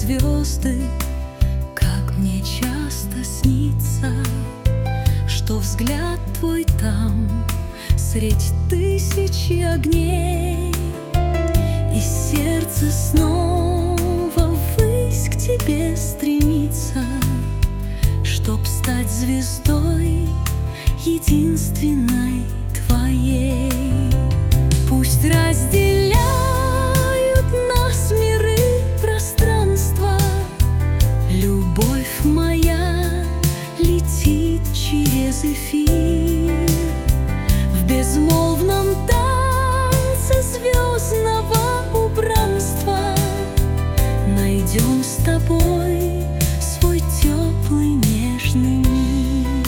звезды, как мне часто снится, что взгляд твой там средь тысячи огней, и сердце снова ввысь к тебе стремится, чтоб стать звездой единственной твоей. Пусть разделяют нас миры, пространства, любовь моя летит через эфир. В безмолвном танце звездного убранства найдем с тобой свой теплый нежный мир.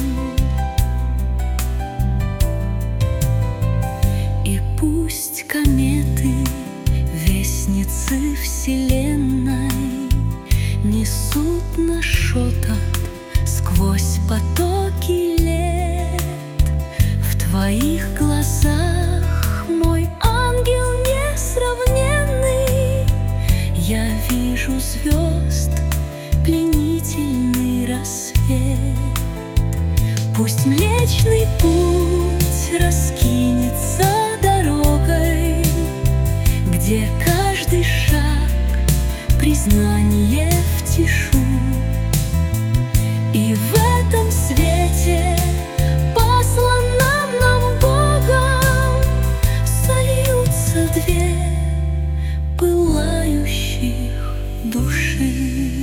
И пусть кометы, вестницы вселенной, несут наш шепот сквозь потоки лет. В твоих глазах, мой ангел несравненный, я вижу звезд пленительный рассвет. Пусть Млечный Путь раскинется дорогой, где каждый шаг признание в тишу. И в этом свете, посланном нам Богом, сольются две пылающих души.